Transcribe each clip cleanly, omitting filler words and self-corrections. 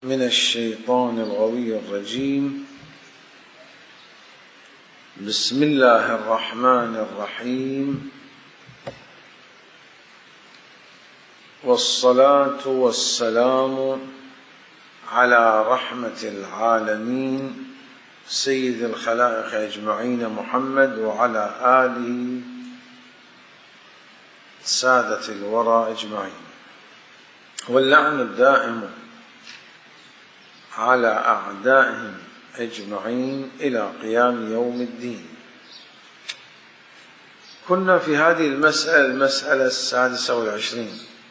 من الشيطان الغوي الرجيم. بسم الله الرحمن الرحيم، والصلاة والسلام على رحمة العالمين سيد الخلائق أجمعين محمد وعلى آله سادة الورى أجمعين، واللعن الدائم على أعدائهم أجمعين إلى قيام يوم الدين. كنا في هذه المسألة 26،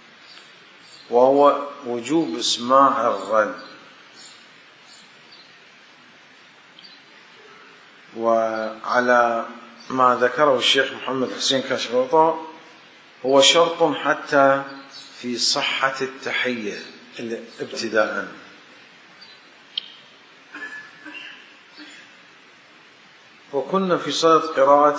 وهو وجوب إسماع الرد. وعلى ما ذكره الشيخ محمد حسين كاشف الغطاء هو شرط حتى في صحة التحية ابتداءً. وكنا في صدد قراءة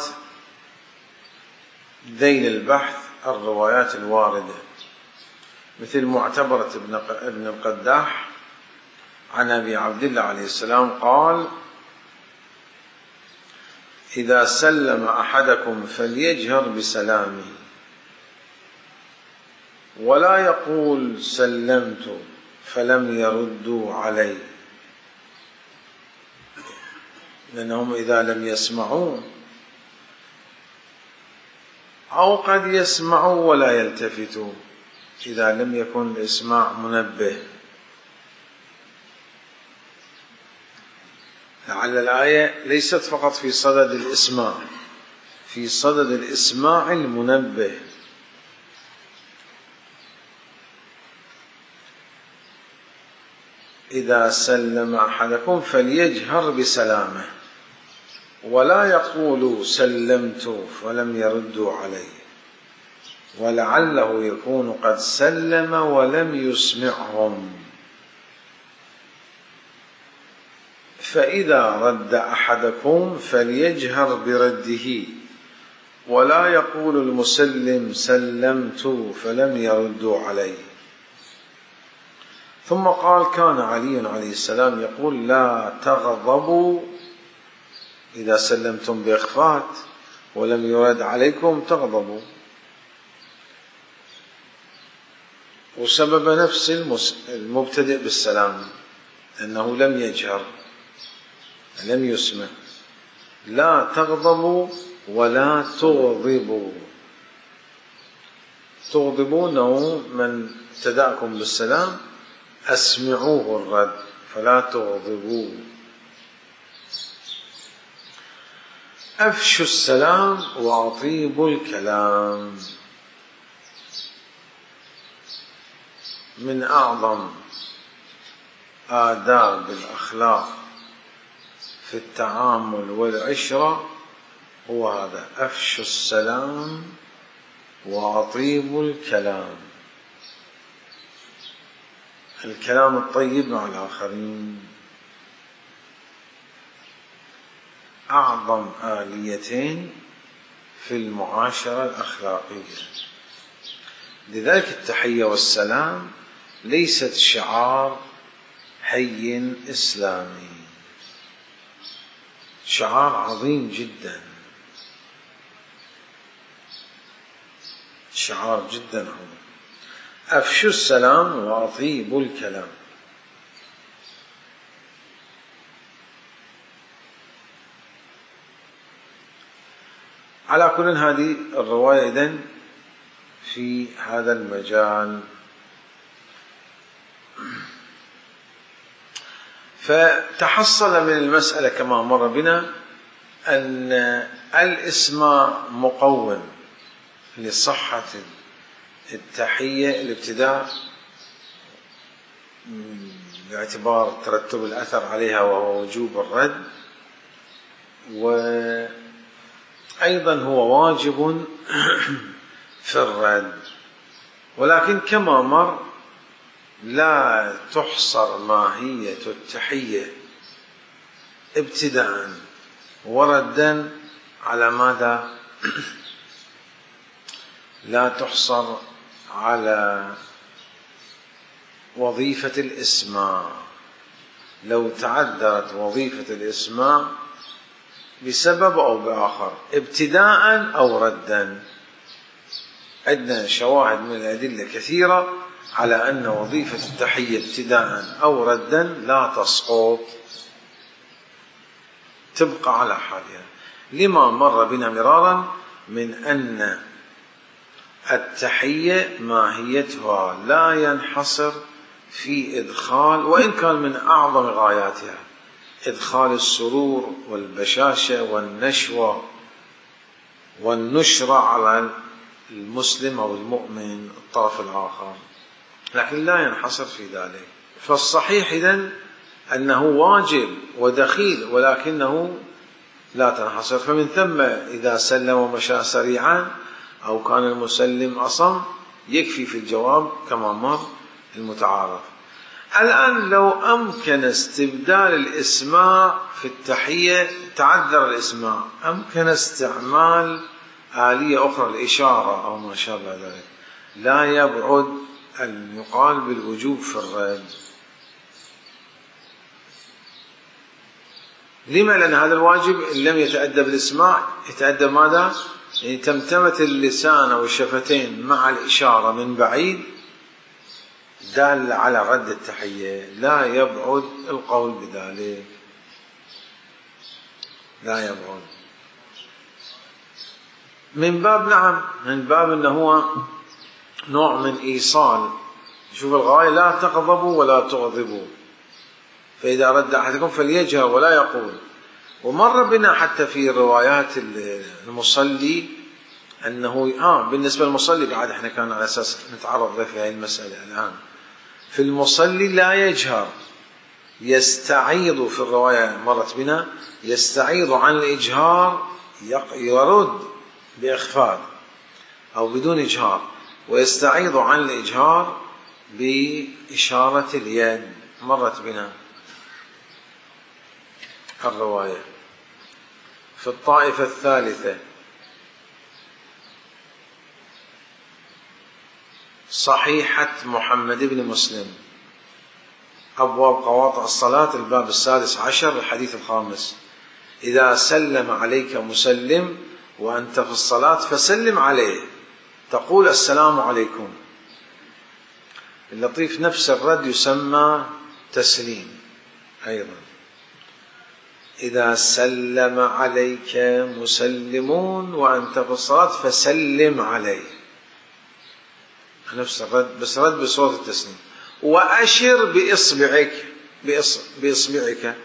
ذيل البحث الروايات الواردة، مثل معتبرة ابن القداح عن أبي عبد الله عليه السلام قال: إذا سلم أحدكم فليجهر بسلامه ولا يقول سلمت فلم يردوا عليه، لأنهم إذا لم يسمعوا أو قد يسمعوا ولا يلتفتوا إذا لم يكن الإسماع منبه. لعل الآية ليست فقط في صدد الإسماع، في صدد الإسماع المنبه. إذا سلم أحدكم فليجهر بسلامه ولا يقول سلمت فلم يردوا عليه، ولعله يكون قد سلم ولم يسمعهم، فإذا رد أحدكم فليجهر برده ولا يقول المسلم سلمت فلم يردوا عليه. ثم قال: كان علي عليه السلام يقول: لا تغضبوا إذا سلمتم بإخفات ولم يرد عليكم تغضبوا. وسبب نفس المبتدئ بالسلام أنه لم يجهر لم يسمع. لا تغضبوا ولا تغضبوا. تغضبونه من ابتدأكم بالسلام أسمعوه الرد، فلا تغضبوا. أفشوا السلام وأطيبوا الكلام. من أعظم آداب الأخلاق في التعامل والعشرة هو هذا: أفشوا السلام وأطيبوا الكلام. الكلام الطيب مع الآخرين أعظم آليتين في المعاشرة الأخلاقية. لذلك التحية والسلام ليست شعار حي إسلامي، شعار عظيم جدا، شعار جدا عظيم. أفشوا السلام وأطيبوا الكلام. على كل هذه الرواية إذن في هذا المجال. فتحصل من المسألة كما مر بنا أن الإسماع مقوم لصحة التحية الابتداء باعتبار ترتب الأثر عليها وهو وجوب الرد، وأيضا هو واجب في الرد. ولكن كما مر لا تحصر ماهية التحية ابتداء وردا على ماذا؟ لا تحصر على وظيفة الإسماع، لو تعذرت وظيفة الإسماع بسبب أو بآخر ابتداء أو ردا. عندنا شواهد من الأدلة كثيرة على أن وظيفة التحية ابتداء أو ردا لا تسقط، تبقى على حالها، لما مر بنا مرارا من أن التحية ماهيتها لا ينحصر في إدخال، وإن كان من أعظم غاياتها إدخال السرور والبشاشة والنشوة والنشرة على المسلم أو المؤمن الطرف الآخر، لكن لا ينحصر في ذلك. فالصحيح إذن أنه واجب ودخيل، ولكنه لا تنحصر. فمن ثم إذا سلم ومشى سريعا أو كان المسلم أصم يكفي في الجواب كما مر المتعارف. الآن لو أمكن استبدال الإسماع في التحية، تعذر الإسماع، أمكن استعمال آلية أخرى، الإشارة أو ما شابه ذلك، لا يبعد أن يقال بالوجوب في الرد. لما؟ لأن هذا الواجب إن لم يتأدب الإسماع يتأدب ماذا؟ يعني تمتمة اللسان أو الشفتين مع الإشارة من بعيد دال على رد التحية، لا يبعد القول بذلك، لا يبعد من باب، نعم، من باب أنه هو نوع من إيصال. شوف الغاية، لا تغضبوا ولا تغضبوا، فإذا رد أحدكم فليجهر ولا يقول. ومر بنا حتى في روايات المصلي أنه بالنسبة للمصلي بعد احنا كان على أساس نتعرض له في هذه المسألة. الآن في المصلي لا يجهر، يستعيض، في الرواية مرت بنا يستعيض عن الإجهار، يرد بإخفاء أو بدون إجهار، ويستعيض عن الإجهار بإشارة اليد، مرت بنا الرواية. في الطائفة الثالثة صحيحة محمد بن مسلم، أبواب قواطع الصلاة، الباب 16 الحديث 5: إذا سلم عليك مسلم وأنت في الصلاة فسلم عليه، تقول السلام عليكم. اللطيف نفس الرد يسمى تسليم أيضا. إذا سلم عليك مسلمون وأنت في الصلاة فسلم عليه، نفس الرد، بس رد بصوت التسليم. وأشر بإصبعك،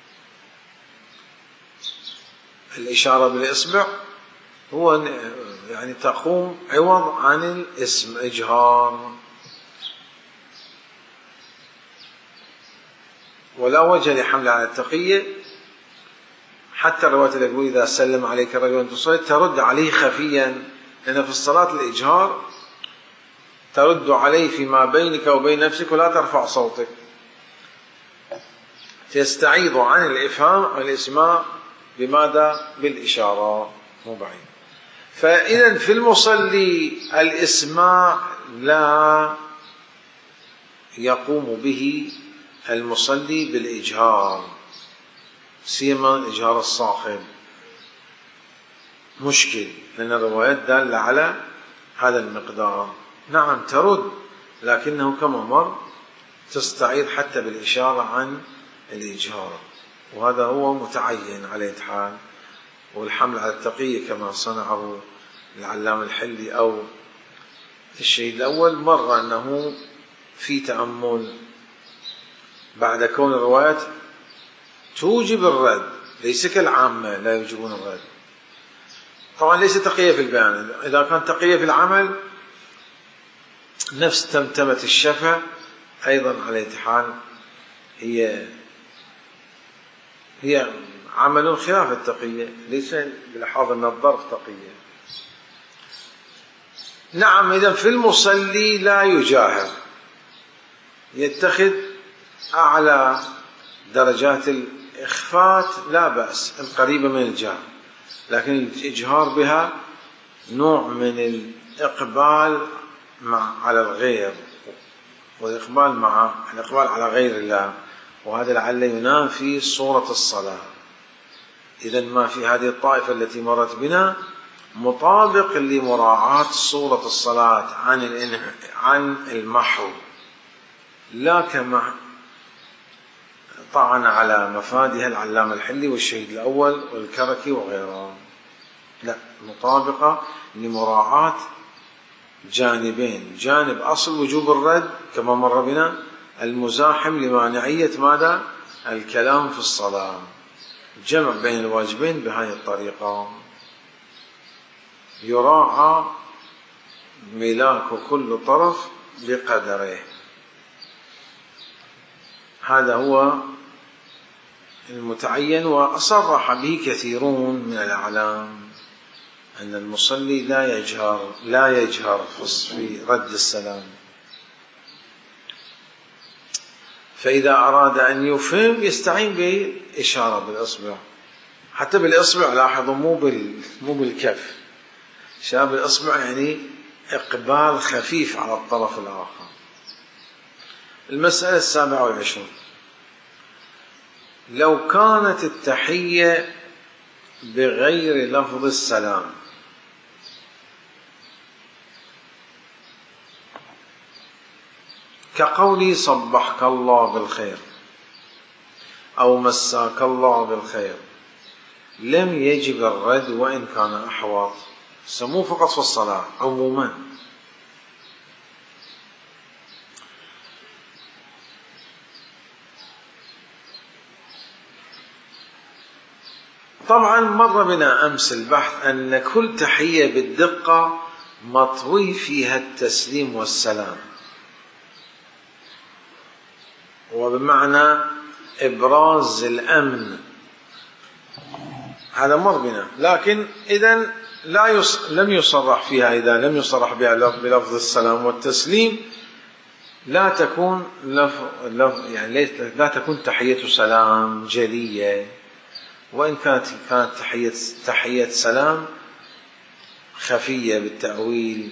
الإشارة بالإصبع هو يعني تقوم عوض عن الاسم، إجهار. ولا وجه لحمل على التقية، حتى الرواية اللي تقول إذا سلم عليك الرجل وأنت تصلي ترد عليه خفيا، لأن في الصلاة الإجهار ترد عليه فيما بينك وبين نفسك ولا ترفع صوتك، تستعيض عن الإفهام والإسماع بماذا؟ بالإشارة، مو بعيد. فإذا في المصلي الإسماع لا يقوم به المصلي بالإجهار، سيما الإجهار الصاخب، مشكل، لأن الروايات دالة على هذا المقدار. نعم ترد، لكنه كما مر تستعيض حتى بالإشارة عن الإجهار، وهذا هو متعين على الحال. والحمل على التقية كما صنعه العلامة الحلي أو الشهيد الأول، مر أنه في تأمل بعد كون الروايات توجب الرد، ليس كالعامة لا يوجبون الرد. طبعا ليس تقية في البيان، إذا كان تقية في العمل نفس تمتمة الشفة أيضا على الحال هي عمل خلاف التقية، ليس بلحاظ أن الظرف تقية. نعم، إذا في المصلي لا يجاهر، يتخذ أعلى درجات الإخفات لا بأس، القريبة من الجهر، لكن الإجهار بها نوع من الإقبال على الغير، والإقبال مع الإقبال على غير الله، وهذا لعل ينافي صورة الصلاة. إذن ما في هذه الطائفة التي مرت بنا مطابق لمراعاة صورة الصلاة عن المحو، لا كما طعن على مفادها العلامة الحلي والشهيد الأول والكركي وغيرهم، لا، مطابقة لمراعاة جانبين: جانب أصل وجوب الرد كما مر بنا، المزاحم لمانعية ماذا؟ الكلام في الصلاة. جمع بين الواجبين بهذه الطريقة، يراعى ملاك كل طرف بقدره. هذا هو المتعين، وأصرح به كثيرون من الأعلام أن المصلي لا يجهر في رد السلام. فإذا أراد أن يفهم يستعين بإشارة بالإصبع، حتى بالإصبع، لاحظوا مو بالكف، إشارة بالإصبع يعني إقبال خفيف على الطرف الآخر. المسألة 27: لو كانت التحية بغير لفظ السلام، كقولي صبحك الله بالخير أو مساك الله بالخير، لم يجب الرد وإن كان أحوط. مو فقط في الصلاة، عموما. طبعا مر بنا أمس البحث أن كل تحية بالدقة مطوي فيها التسليم والسلام، وبمعنى إبراز الأمن، هذا مر بنا. لكن إذن لم يصرح فيها، إذا لم يصرح بها بلفظ السلام والتسليم لا تكون يعني لا تكون تحية سلام جلية، وإن كانت تحية سلام خفية بالتأويل.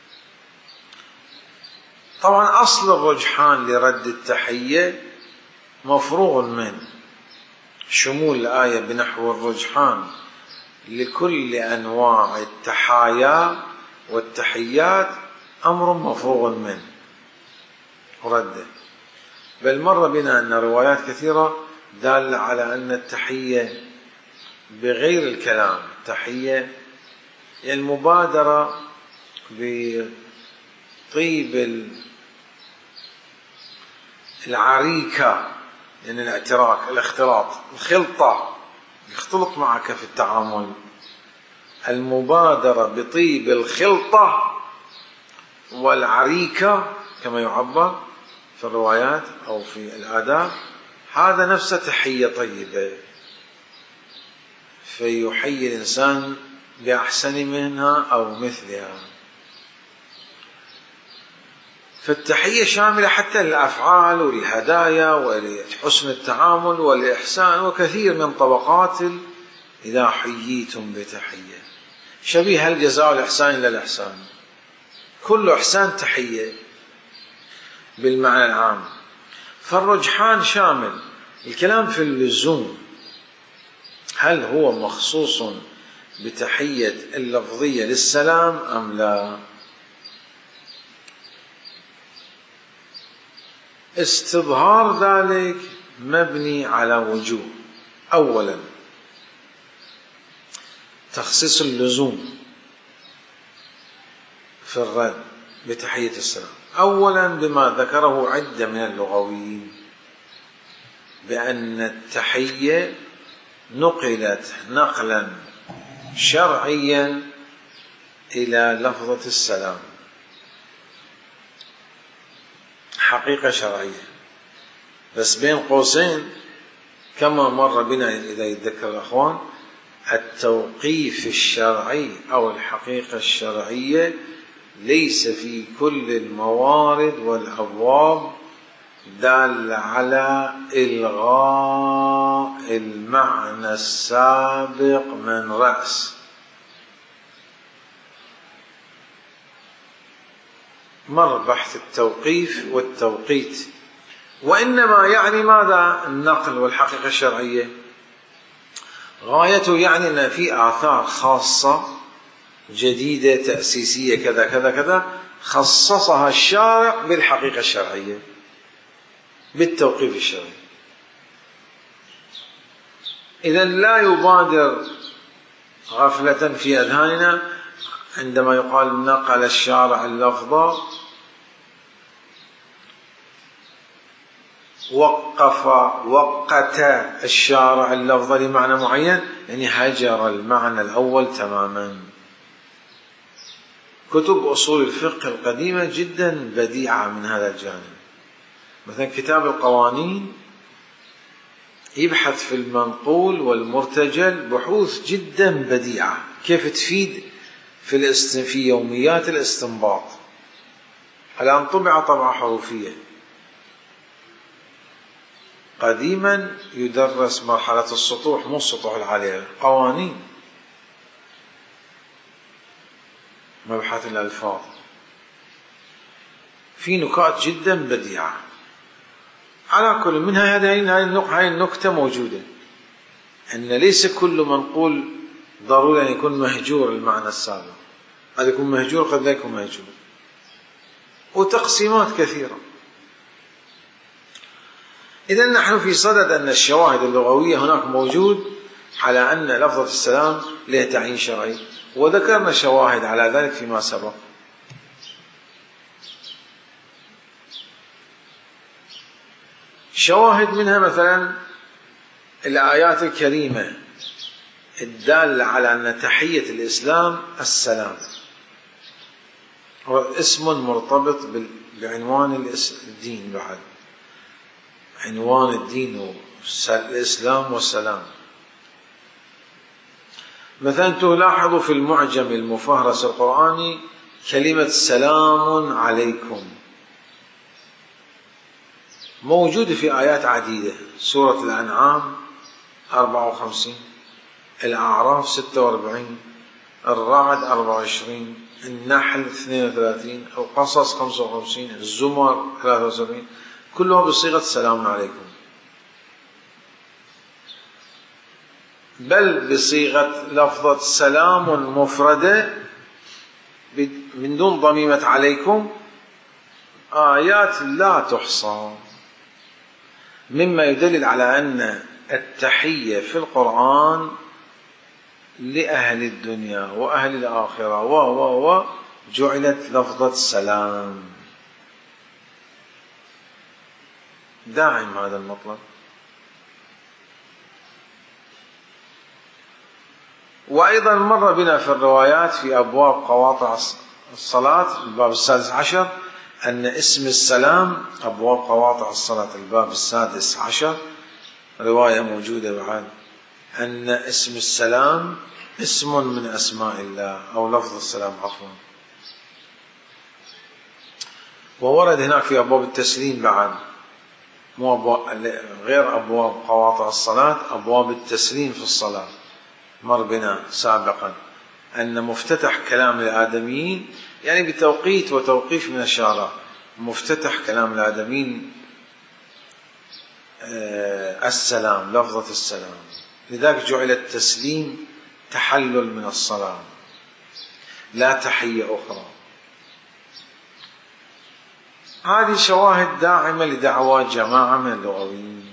طبعا أصل الرجحان لرد التحية مفروغ من شمول الآية بنحو الرجحان لكل أنواع التحايا والتحيات أمر مفروغ من رده. بل مر بنا أن روايات كثيرة دالة على أن التحية بغير الكلام، التحية يعني المبادرة بطيب العريكة، يعني الاعتراك، الاختلاط، الخلطة، يختلط معك في التعامل، المبادرة بطيب الخلطة والعريكة كما يعبر في الروايات أو في الآداب، هذا نفسه تحية طيبة، فيحيي الإنسان بأحسن منها أو مثلها. فالتحية شاملة حتى للأفعال والهدايا ولحسن التعامل والإحسان وكثير من طبقات إذا حييتم بتحية، شبيه الجزاء والإحسان إلا الإحسان، كل إحسان تحية بالمعنى العام. فالرجحان شامل. الكلام في اللزوم، هل هو مخصوص بتحية اللفظية للسلام أم لا؟ استظهار ذلك مبني على وجوه. أولا تخصيص اللزوم في الرد بتحية السلام، أولا بما ذكره عدة من اللغويين بأن التحية نقلت نقلا شرعيا إلى لفظة السلام، حقيقة شرعية. بس بين قوسين كما مر بنا إذا يتذكر الأخوان، التوقيف الشرعي أو الحقيقة الشرعية ليس في كل الموارد والأبواب دال على إلغاء المعنى السابق من رأس. مر بحث التوقيف والتوقيت وإنما يعني ماذا؟ النقل والحقيقة الشرعية. غايته يعني أن في آثار خاصة جديدة تأسيسية كذا كذا كذا خصصها الشارع بالحقيقة الشرعية بالتوقيف الشرعي. إذا لا يبادر غفلة في أذهاننا عندما يقال نقل الشارع اللفظ، وقت الشارع اللفظ لمعنى معين، يعني هجر المعنى الأول تماما. كتب أصول الفقه القديمة جدا بديعة من هذا الجانب. مثلا كتاب القوانين يبحث في المنقول والمرتجل بحوث جدا بديعة كيف تفيد في يوميات الاستنباط. الآن طبع طبعة حروفية. قديما يدرس مرحلة السطوح، مو السطوح العالية، قوانين، مبحث الألفاظ، في نكات جدا بديعة. على كل منها هذه النكتة موجودة، أن ليس كل منقول ضروري أن يكون مهجور المعنى السابق، قد يكون مهجور قد لا يكون مهجور، وتقسيمات كثيرة. إذا نحن في صدد أن الشواهد اللغوية هناك موجود على أن لفظة السلام له تعيين شرعي، وذكرنا شواهد على ذلك فيما سبق. شواهد منها مثلا الآيات الكريمة الدالة على أن تحية الإسلام السلام، هو اسم مرتبط بعنوان الدين، بعد عنوان الدين الإسلام والسلام. مثلا تلاحظ في المعجم المفهرس القرآني كلمة سلام عليكم موجودة في آيات عديدة، سورة الأنعام 54، الأعراف 46، الرعد 24، النحل 32، القصص 55، الزمر 73، كلها بصيغة سلام عليكم، بل بصيغة لفظة سلام مفردة من دون ضميمة عليكم آيات لا تحصى، مما يدلل على أن التحية في القرآن لأهل الدنيا وأهل الآخرة جعلت لفظة سلام. داعم هذا المطلب. وأيضا مر بنا في الروايات في أبواب قواطع الصلاة الباب 16 أن اسم السلام، أبواب قواطع الصلاة الباب 16 رواية موجودة بعد، أن اسم السلام اسم من أسماء الله، أو لفظ السلام عفوا. وورد هناك في أبواب التسليم بعد، مو غير أبواب قواطع الصلاة، أبواب التسليم في الصلاة مر بنا سابقا أن مفتتح كلام الآدميين، يعني بتوقيت وتوقيف من الشارع، مفتتح كلام الآدميين السلام، لفظة السلام، لذلك جعل التسليم تحلل من الصلاة لا تحية أخرى. هذه شواهد داعمة لدعوات جماعة من اللغويين.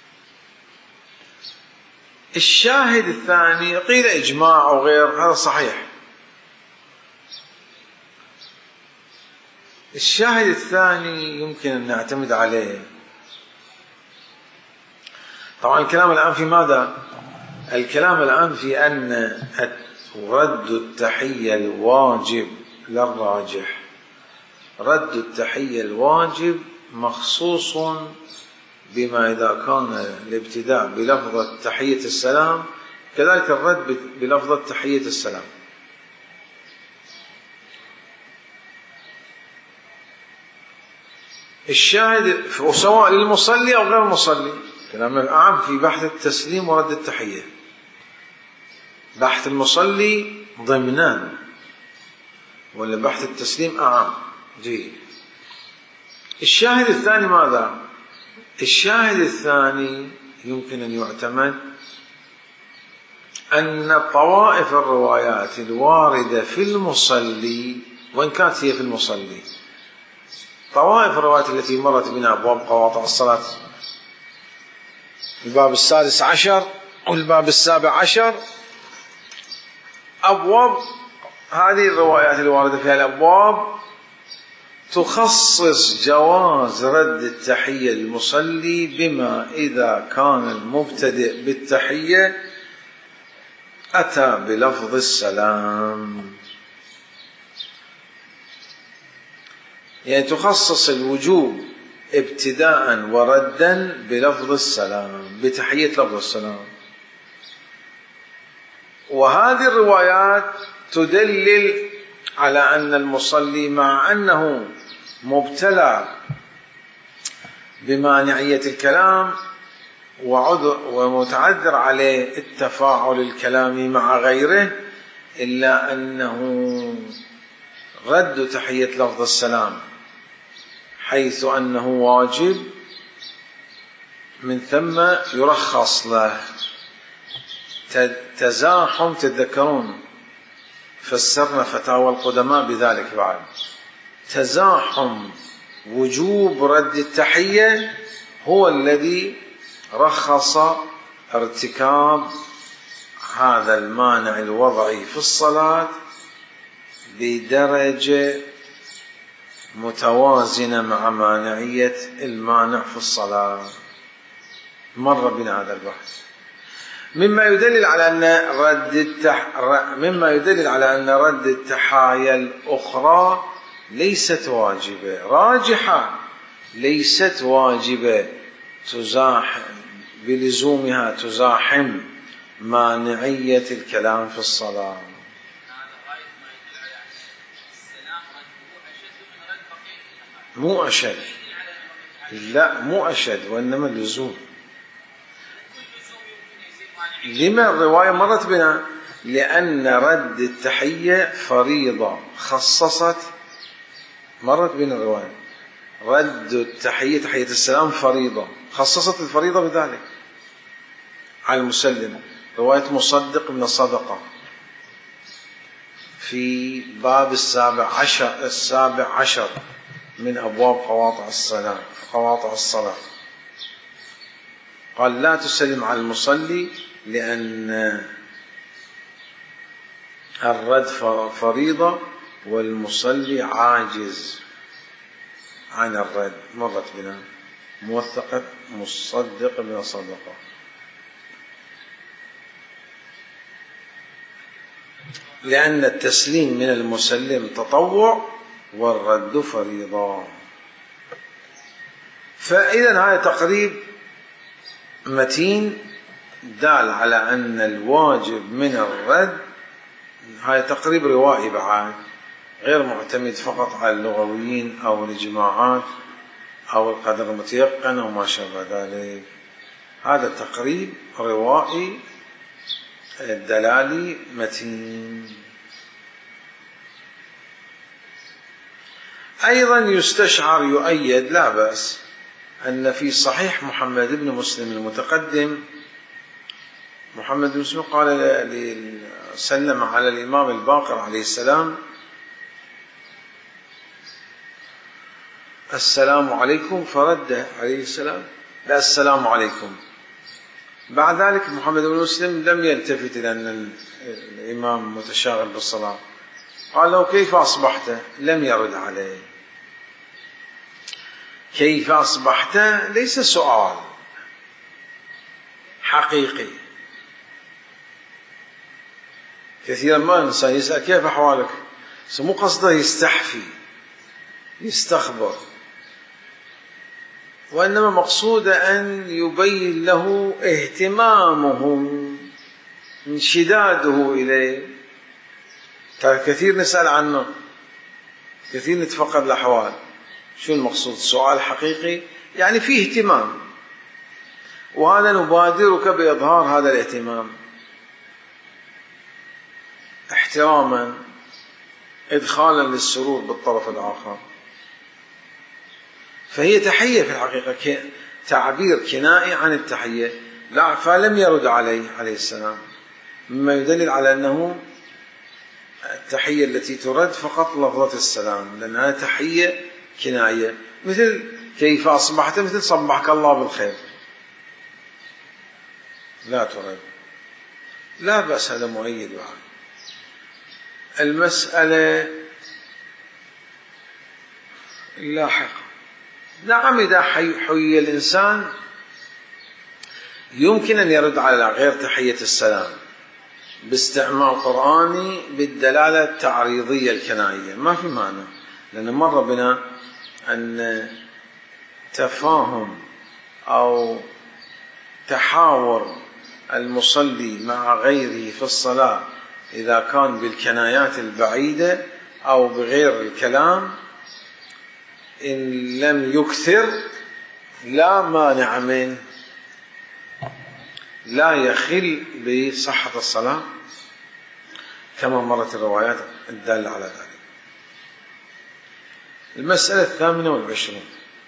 الشاهد الثاني قيل إجماع أو غير، هذا صحيح. الشاهد الثاني يمكن أن نعتمد عليه. طبعا الكلام الآن في ماذا؟ الكلام الآن في أن رد التحية الواجب للراجح، رد التحية الواجب مخصوص بما إذا كان الابتداء بلفظة تحية السلام، كذلك الرد بلفظة تحية السلام. الشاهد سواء للمصلي أو غير المصلي، كلام الأعم في بحث التسليم ورد التحية، بحث المصلي ضمنان ولا بحث التسليم أعم. جيد. الشاهد الثاني ماذا؟ الشاهد الثاني يمكن أن يعتمد أن طوائف الروايات الواردة في المصلي، وإن كانت هي في المصلي، طوائف الروايات التي مرت بنا أبواب قواطع الصلاة، الباب 16 والباب 17، أبواب هذه الروايات الواردة في الأبواب تخصص جواز رد التحية للمصلي بما إذا كان المبتدئ بالتحية أتى بلفظ السلام، يعني تخصص الوجوب ابتداء وردا بلفظ السلام، بتحية لفظ السلام. وهذه الروايات تدلل على أن المصلي مع أنه مبتلى بمانعية الكلام ومتعذر عليه التفاعل الكلامي مع غيره، إلا أنه رد تحية لفظ السلام حيث أنه واجب، من ثم يرخص له. تزاحم، تذكرون فسرنا فتاوى القدماء بذلك بعد، تزاحم وجوب رد التحية هو الذي رخص ارتكاب هذا المانع الوضعي في الصلاة بدرجة متوازنة مع مانعية المانع في الصلاة. مر بنا هذا البحث، مما يدلل على أن رد التحايا الأخرى ليست واجبة، راجحة ليست واجبة بلزومها تزاحم مانعية الكلام في الصلاة. مو أشد، لا مو أشد، وإنما اللزوم. لما الرواية مرت بنا؟ لأن رد التحية فريضة خصصت، مرت بنا الرواية رد التحية تحية السلام فريضة، خصصت الفريضة بذلك على المسلم. رواية مصدق بن صدقة في باب 17 من أبواب قواطع الصلاة قال: لا تسلم على المصلي لأن الرد فريضة والمصلي عاجز عن الرد. مرت بنا موثقة مصدق بن صدقة. لأن التسليم من المسلم تطوع والرد فريضة. فإذا هذا تقريب متين دال على أن الواجب من الرد، هذا تقريب روائي بعد، غير معتمد فقط على اللغويين أو الإجماعات أو القدر المتيقن أو ما شابه ذلك. هذا تقريب روائي الدلالي متين. أيضا يستشعر يؤيد لا بأس أن في صحيح محمد بن مسلم المتقدم، محمد بن مسلم قال سلم على الإمام الباقر عليه السلام: السلام عليكم، فرد عليه السلام: لا السلام عليكم. بعد ذلك محمد بن مسلم لم يلتفت إلى أن الإمام متشاغل بالصلاة، قال له: كيف أصبحت؟ لم يرد عليه. كيف أصبحت ليس سؤال حقيقي. كثيرا ما الإنسان يسأل كيف أحوالك، مو قصده يستحفي يستخبر، وإنما مقصود أن يبين له اهتمامه انشداده إليه. كثير نسأل عنه، كثير نتفقد الأحوال. شو المقصود؟ سؤال حقيقي يعني فيه اهتمام، وهذا نبادرك بإظهار هذا الاهتمام احتراما، إدخالا للسرور بالطرف الآخر. فهي تحية في الحقيقة، تعبير كنائي عن التحية، لا فلم يرد عليه السلام، مما يدلل على أنه التحية التي ترد فقط لفظة السلام، لأنها تحية كنائية، مثل كيف أصبحت، مثل صبحك الله بالخير، لا ترد. لا بأس، هذا مؤيد بعد. المسألة اللاحقة، نعم إذا حيي الإنسان يمكن أن يرد على غير تحية السلام باستعمال قرآني بالدلالة التعريضية الكنائية، ما في معنى، لأن مر بنا أن تفاهم أو تحاور المصلي مع غيره في الصلاة إذا كان بالكنايات البعيدة أو بغير الكلام إن لم يكثر لا مانع من، لا يخل بصحة الصلاة، كما مرت الروايات الدالة على ذلك. المسألة 28،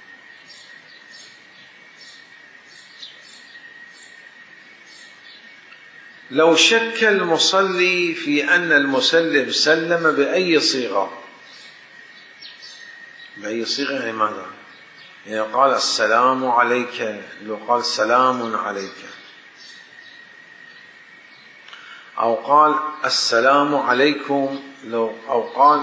لو شك المصلي في أن المسلم سلم بأي صيغة، بأي صيغة يعني ماذا؟ يعني قال السلام عليك، لو قال سلام عليك، أو قال السلام عليكم، أو قال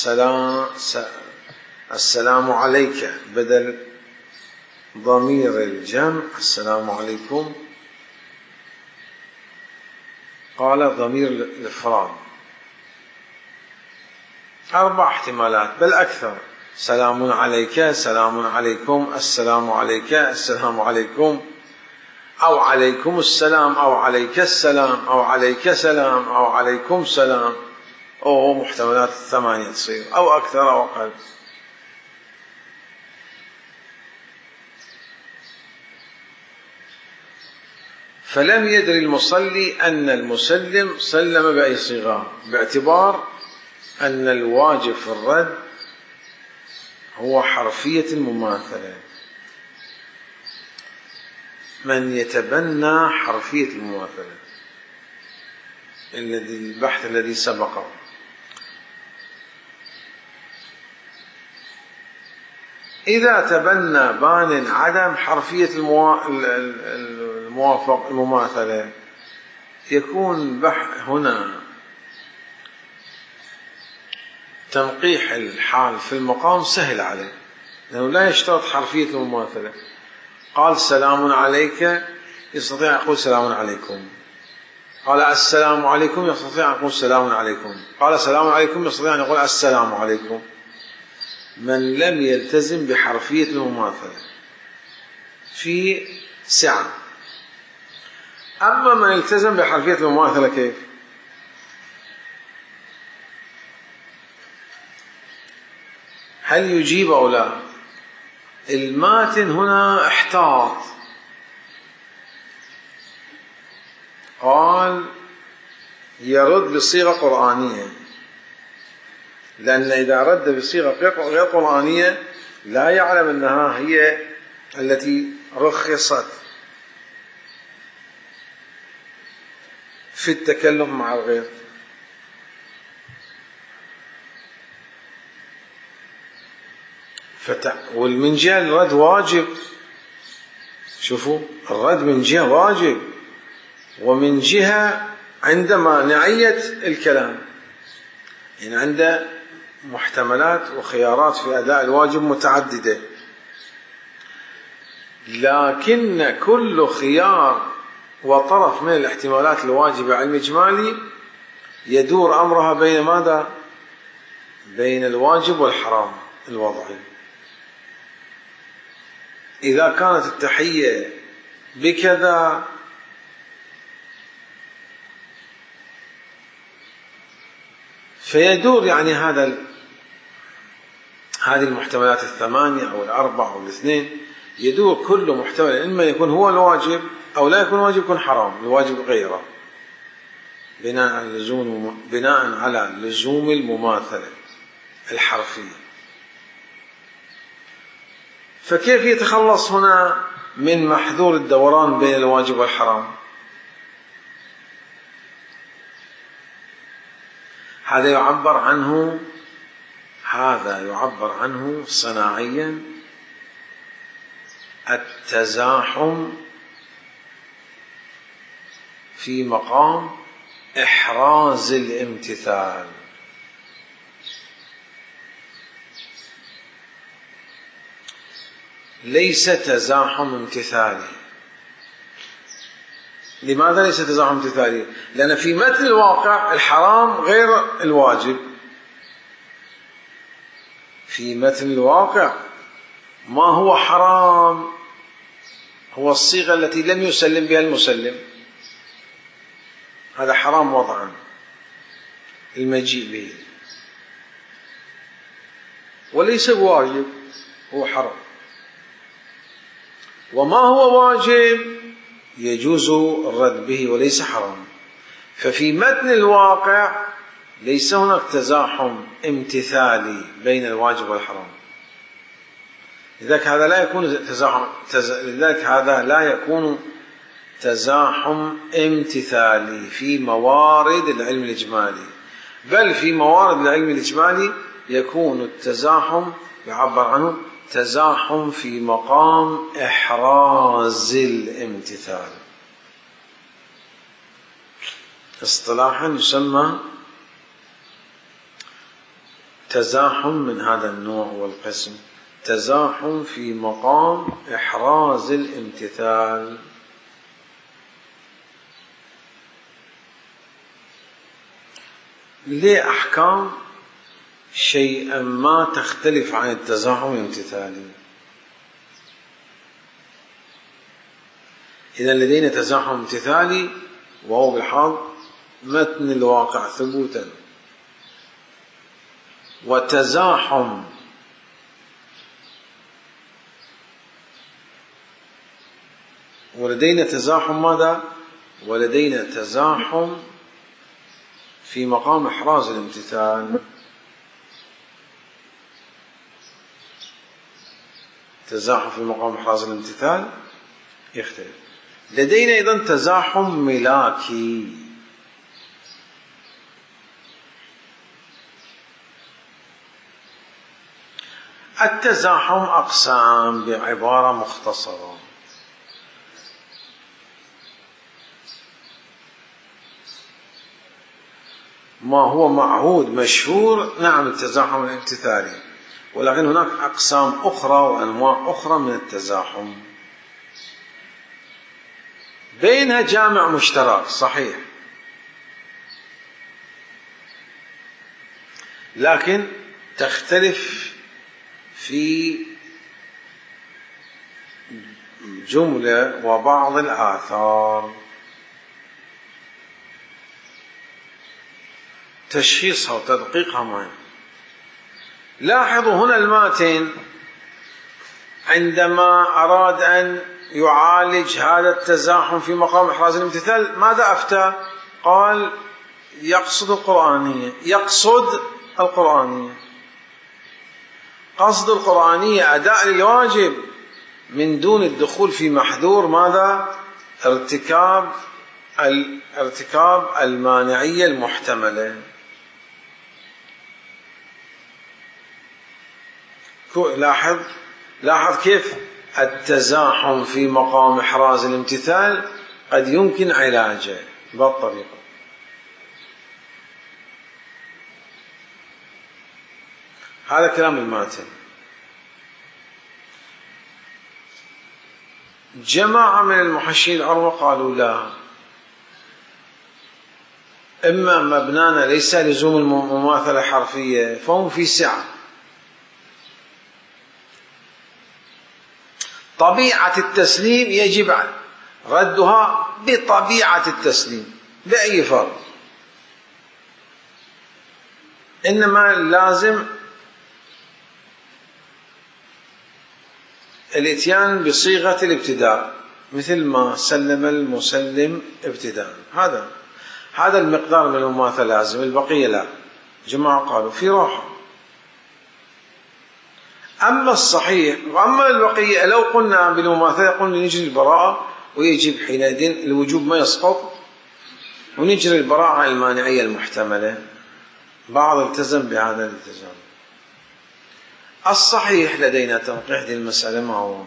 السلام عليك بدل ضمير الجمع السلام عليكم، قال ضمير الإفراد، 4 احتمالات بل أكثر، سلام عليك، سلام عليكم، السلام عليك، السلام عليكم، أو عليكم السلام، أو عليك السلام، أو عليك سلام، أو عليكم سلام، أو محتملات 8 تصير، أو أكثر أو أقل. فلم يدري المصلي أن المسلم سلم بأي صيغة، باعتبار أن الواجب في الرد هو حرفية المماثلة. من يتبنى حرفية المماثلة، البحث الذي سبقه، إذا تبنى بان عدم حرفية المماثلة يكون هنا تنقيح الحال في المقام سهل عليه، لأنه لا يشترط حرفية المماثلة. قال سلام عليك يستطيع أن يقول سلام عليكم، قال السلام عليكم يستطيع أن يقول سلام عليكم، قال سلام عليكم يستطيع أن يقول السلام عليكم. من لم يلتزم بحرفية المماثلة في سعة. أما من التزم بحرفية المماثلة كيف؟ هل يجيب أو لا؟ الماتن هنا احتاط، قال يرد بصيغة قرآنية، لأن إذا رد بصيغة غير قرآنية لا يعلم أنها هي التي رخصت في التكلم مع الغير. والمن جهة الرد واجب، شوفوا الرد من جهة واجب، ومن جهة عند مانعية الكلام، يعني عند محتملات وخيارات في أداء الواجب متعددة، لكن كل خيار وطرف من الاحتمالات الواجبة على الإجمالي يدور أمرها بين ماذا؟ بين الواجب والحرام الوضعي. إذا كانت التحية بكذا فيدور يعني هذه المحتملات 8 أو 4 أو 2 يدور كل محتمل، إما يكون هو الواجب أو لا يكون واجب، يكون حرام الواجب غيره، بناء على لزوم المماثلة الحرفية. فكيف يتخلص هنا من محذور الدوران بين الواجب والحرام. هذا يعبر عنه صناعيا التزاحم في مقام إحراز الامتثال. ليس تزاحم امتثالي. لماذا ليس تزاحم امتثالي؟ لأن في متن الواقع الحرام غير الواجب. في متن الواقع ما هو حرام هو الصيغة التي لم يسلم بها المسلم، هذا حرام وضعا، المجيء به، وليس بواجب، هو حرام. وما هو واجب يجوز الرد به وليس حرام. ففي متن الواقع ليس هناك تزاحم امتثالي بين الواجب والحرام، لذلك هذا لا يكون تزاحم امتثالي في موارد العلم الإجمالي، بل في موارد العلم الإجمالي يكون التزاحم يعبر عنه تزاحم في مقام إحراز الامتثال. اصطلاحا يسمى تزاحم من هذا النوع والقسم، تزاحم في مقام إحراز الامتثال. لأحكام شيئا ما تختلف عن التزاحم الامتثالي. إذا لدينا تزاحم امتثالي وهو بالحال متن الواقع ثبوتا، وتزاحم ولدينا تزاحم ماذا؟ ولدينا تزاحم في مقام إحراز الامتثال. تزاحم في مقام إحراز الامتثال يختلف. لدينا أيضا تزاحم ملاكي. التزاحم أقسام بعبارة مختصرة. ما هو معهود مشهور نعم التزاحم الامتثالي، ولكن هناك أقسام أخرى وأنواع أخرى من التزاحم بينها جامع مشترك صحيح، لكن تختلف في جملة وبعض الآثار. تشخيصها وتدقيقها مهم. لاحظوا هنا الماتن عندما أراد أن يعالج هذا التزاحم في مقام إحراز الامتثال ماذا أفتى؟ قال يقصد القرآنية. يقصد القرآنية. قصد القرآنية أداء للواجب من دون الدخول في محذور ماذا؟ ارتكاب المانعية المحتملة. لاحظ كيف التزاحم في مقام إحراز الامتثال قد يمكن علاجه بالطريقة. هذا كلام الماتن. جماعة من المحشين العروة قالوا لا، إما مبنانا ليس لزوم المماثلة حرفية فهم في سعة. طبيعة التسليم يجب ردها بطبيعة التسليم بأي فرق، إنما لازم الاتيان بصيغة الابتداء مثل ما سلم المسلم ابتداء. هذا المقدار من المماثلة لازم، البقية لا. جماعة قالوا في راحة. أما الصحيح وأما البقية لو قلنا بالمماثلة قلنا نجري البراءة ويجب حينئذ الوجوب ما يسقط ونجري البراءة المانعية المحتملة. بعض التزم بهذا الالتزام. الصحيح لدينا تنقيح هذه المسألة ما هو؟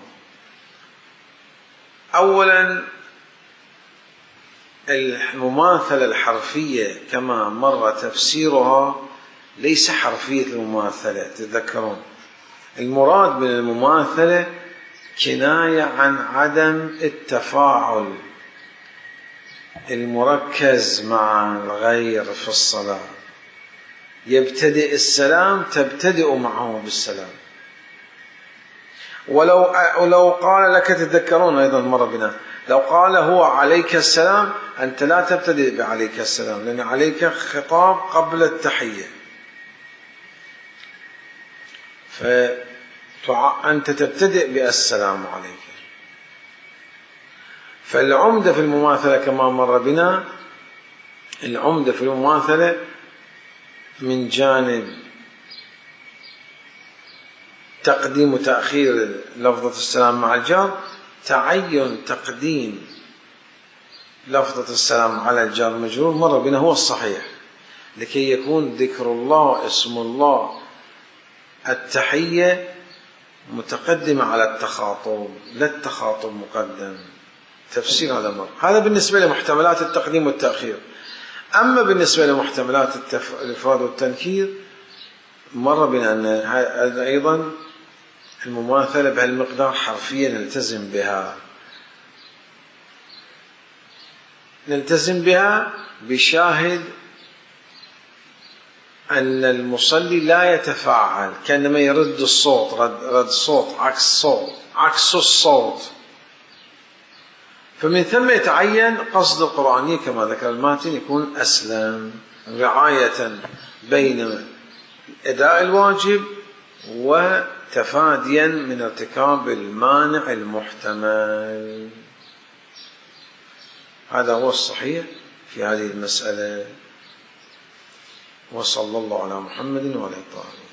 أولا المماثلة الحرفية كما مر تفسيرها ليس حرفية المماثلة. تذكرون المراد من المماثلة كناية عن عدم التفاعل المركز مع الغير في الصلاة. يبتدئ السلام تبتدئ معه بالسلام. ولو قال لك، تذكرون أيضا مر بنا، لو قال هو عليك السلام أنت لا تبتدئ بعليك السلام لأن عليك خطاب قبل التحية، فأنت تبتدئ بالسلام عليك. فالعمدة في المماثلة كما مر بنا، العمدة في المماثلة من جانب تقديم وتأخير لفظة السلام مع الجار، تعين تقديم لفظة السلام على الجار المجرور مر بنا هو الصحيح، لكي يكون ذكر الله اسم الله التحية متقدمة على التخاطب، لا التخاطب مقدم. تفسير هذا مر. هذا بالنسبة لمحتملات التقديم والتأخير. أما بالنسبة لمحتملات الإفراد والتنكير مر بنا أن أيضا المماثلة بهالمقدار حرفيا نلتزم بها بشاهد أن المصلي لا يتفاعل، كأنما يرد الصوت، رد صوت عكس الصوت. فمن ثم يتعين قصد القرآنية كما ذكر الماتن يكون أسلم، رعاية بين أداء الواجب وتفاديا من ارتكاب المانع المحتمل. هذا هو الصحيح في هذه المسألة. وصلى الله على محمد وعلى آله.